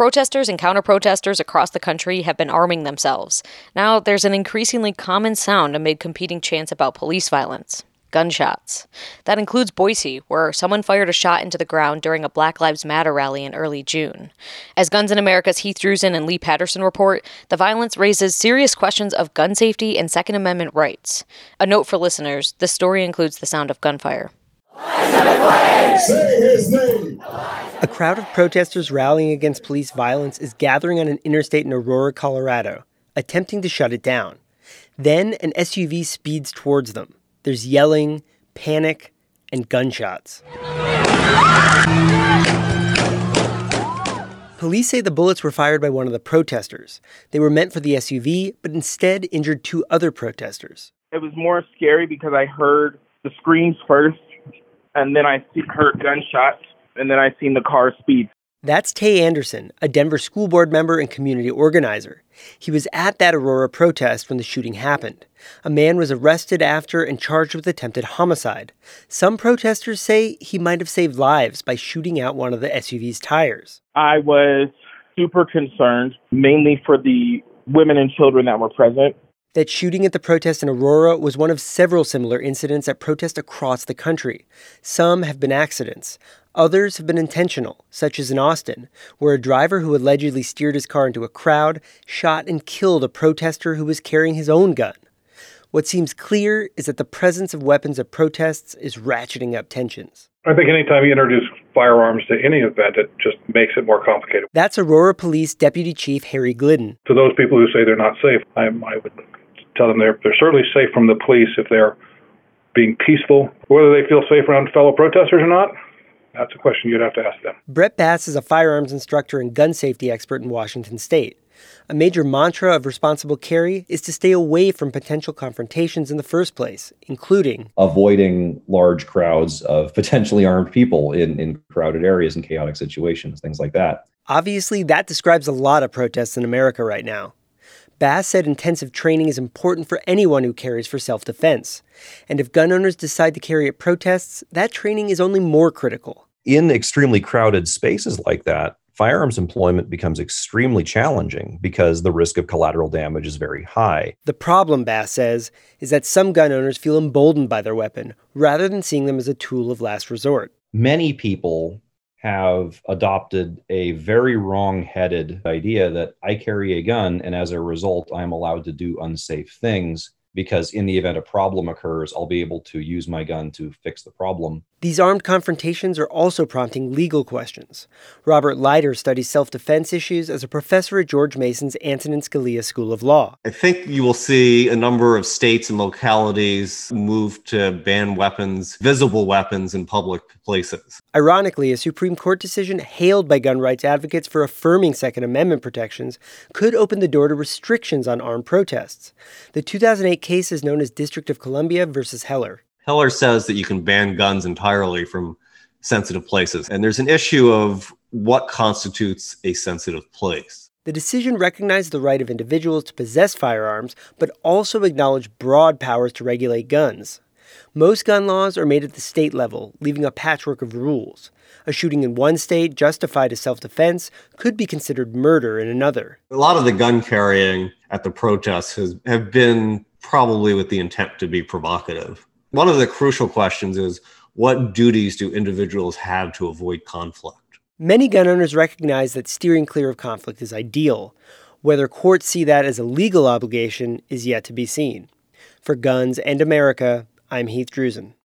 Protesters and counter-protesters across the country have been arming themselves. Now there's an increasingly common sound amid competing chants about police violence: gunshots. That includes Boise, where someone fired a shot into the ground during a Black Lives Matter rally in early June. As Guns in America's Heath Drusen and Lee Patterson report, the violence raises serious questions of gun safety and Second Amendment rights. A note for listeners, this story includes the sound of gunfire. Say his name. A crowd of protesters rallying against police violence is gathering on an interstate in Aurora, Colorado, attempting to shut it down. Then an SUV speeds towards them. There's yelling, panic, and gunshots. Police say the bullets were fired by one of the protesters. They were meant for the SUV, but instead injured two other protesters. It was more scary because I heard the screams first, and then I heard gunshots, and then I seen the car speed. That's Tay Anderson, a Denver school board member and community organizer. He was at that Aurora protest when the shooting happened. A man was arrested after and charged with attempted homicide. Some protesters say he might have saved lives by shooting out one of the SUV's tires. I was super concerned, mainly for the women and children that were present. That shooting at the protest in Aurora was one of several similar incidents at protests across the country. Some have been accidents. Others have been intentional, such as in Austin, where a driver who allegedly steered his car into a crowd shot and killed a protester who was carrying his own gun. What seems clear is that the presence of weapons at protests is ratcheting up tensions. I think anytime you introduce firearms to any event, it just makes it more complicated. That's Aurora Police Deputy Chief Harry Glidden. To those people who say they're not safe, I would tell them they're certainly safe from the police if they're being peaceful. Whether they feel safe around fellow protesters or not, that's a question you'd have to ask them. Brett Bass is a firearms instructor and gun safety expert in Washington State. A major mantra of responsible carry is to stay away from potential confrontations in the first place, including avoiding large crowds of potentially armed people in crowded areas and chaotic situations, things like that. Obviously, that describes a lot of protests in America right now. Bass said intensive training is important for anyone who carries for self-defense. And if gun owners decide to carry at protests, that training is only more critical. In extremely crowded spaces like that, firearms employment becomes extremely challenging because the risk of collateral damage is very high. The problem, Bass says, is that some gun owners feel emboldened by their weapon, rather than seeing them as a tool of last resort. Many people have adopted a very wrong-headed idea that I carry a gun and as a result, I'm allowed to do unsafe things because in the event a problem occurs, I'll be able to use my gun to fix the problem. These armed confrontations are also prompting legal questions. Robert Leiter studies self-defense issues as a professor at George Mason's Antonin Scalia School of Law. I think you will see a number of states and localities move to ban weapons, visible weapons in public places. Ironically, a Supreme Court decision hailed by gun rights advocates for affirming Second Amendment protections could open the door to restrictions on armed protests. The 2008 case is known as District of Columbia versus Heller. Heller says that you can ban guns entirely from sensitive places. And there's an issue of what constitutes a sensitive place. The decision recognized the right of individuals to possess firearms, but also acknowledged broad powers to regulate guns. Most gun laws are made at the state level, leaving a patchwork of rules. A shooting in one state justified as self-defense could be considered murder in another. A lot of the gun carrying at the protests have been probably with the intent to be provocative. One of the crucial questions is, what duties do individuals have to avoid conflict? Many gun owners recognize that steering clear of conflict is ideal. Whether courts see that as a legal obligation is yet to be seen. For Guns and America, I'm Heath Drusen.